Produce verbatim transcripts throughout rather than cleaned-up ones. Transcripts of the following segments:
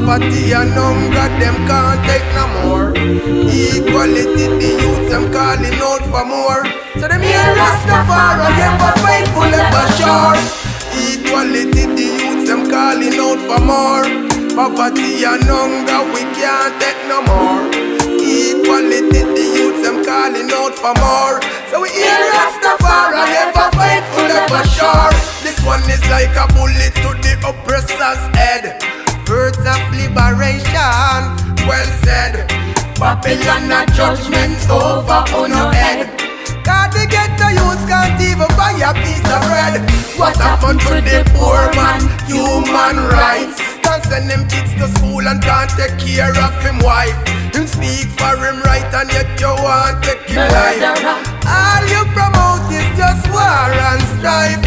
Poverty and hunger, them can't take no more. Equality, the youth, them calling out for more. So them hear Rastafari, ever faithful, ever sure. Equality, the youth, them calling out for more. Poverty and hunger, we can't take no more. Equality, the youth, them calling out for more. So we hear Rastafari, ever faithful, ever sure. This one is like a bullet to the oppressor's head. Words of liberation, well said. Babylon a judgment over on your head. God, the ghetto youths can't even buy a piece of bread. What happened to the poor man? Human rights. Can't send them kids to school and can't take care of him wife. Him speak for him right and yet you want to take him life. All you promote is just war and strife.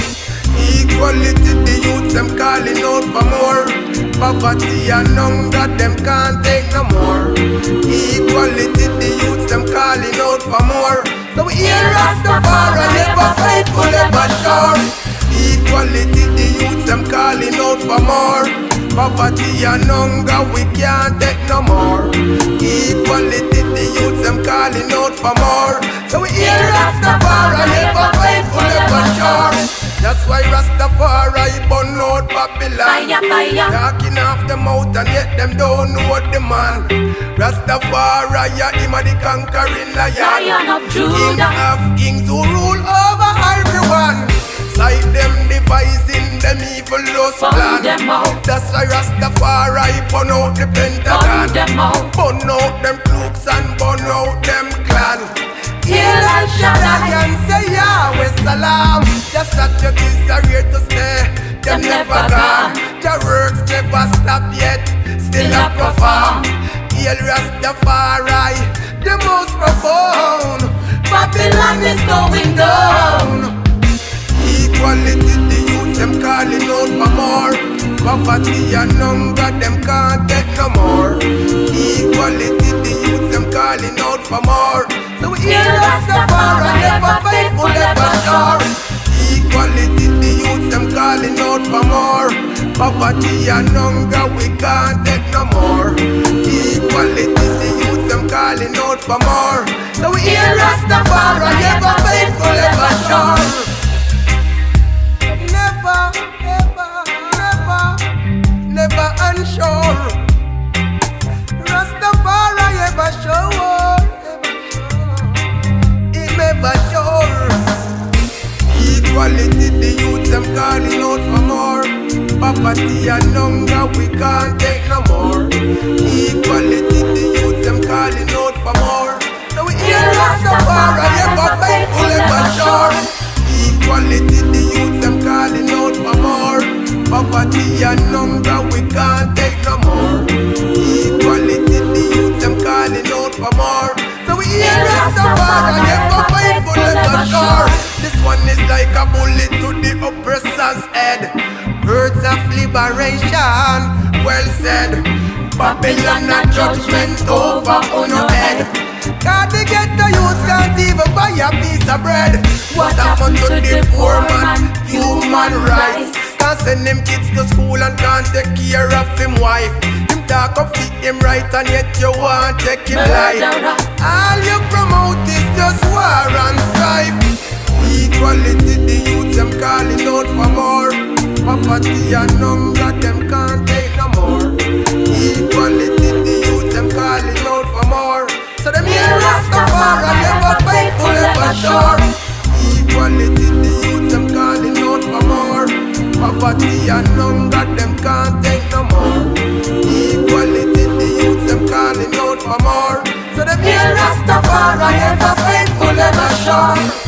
Equality, the youth, them calling out for more. Poverty and hunger, them can't take no more. Equality, the youth, them calling out for more. So we hear Rastafari, ever faithful, ever sure. Equality, the youth, them calling out for more. Poverty and hunger, we can't take no more. Equality, the youth, them calling out for more. So we hear Rastafari, ever faithful, ever sure. That's why Rastafari burn out Babylon. Fire, fire. Talking off the mouth and yet them don't know the man. Rastafari, yeah, him a the conquering lion. Lion of King Judah. of kings who rule over everyone. Sight them devising them evil lust Burn plan. them out. That's why Rastafari burn out the Pentagon. Burn them out. Burn out them cloaks and burn out them clan. Hear El Shaddai and say Yahweh Salam. The statues are here to stay. Them never gone. The works never stop yet. Still a perform. Hail Rastafari, the most profound. Babylon is going down. Equality, the youth, them calling out for more. Poverty and hunger, them can't take no more. Equality, the youth, them calling out for more. So we hear Rastafari, ever faithful, ever sure. Equality, the youth, them calling out for more. Poverty and hunger, we can't take no more. Equality, the youth, them calling out for more. So we hear Rastafari, ever faithful, ever sure. Never, ever, never, never unsure. Rastafari ever sure, ever sure. Equality, the youth, them calling out for more. Poverty and hunger, we can't take no more. Equality, the youth, them calling out for more. So we hear Rastafari, ever faithful, ever sure. Equality, the youth, them calling out for more. Poverty and hunger, we can't take no more. Equality, the youth, them calling out for more. So we hear Rastafari, ever faithful, ever sure. This one is like a bullet to the oppressor's head. Words of liberation, well said. Babylon a judgment over on your head. God, the ghetto youths can't even buy a piece of bread. What happened to the poor man? Human rights. Can't send them kids to school and can't take care of him wife. Him talk of feed him right and yet you want take him life. All you promote is just war and strife. Equality, the youth, them calling out for more. Poverty and hunger, them can't take no more. Equality, the youth, them calling out for more. So them hear Rastafari, ever faithful, ever sure. Equality, the youth, them calling out for more. Poverty and hunger, them can't take no more. Equality, the youth, them calling out for more. So them hear Rastafari, ever faithful, ever sure.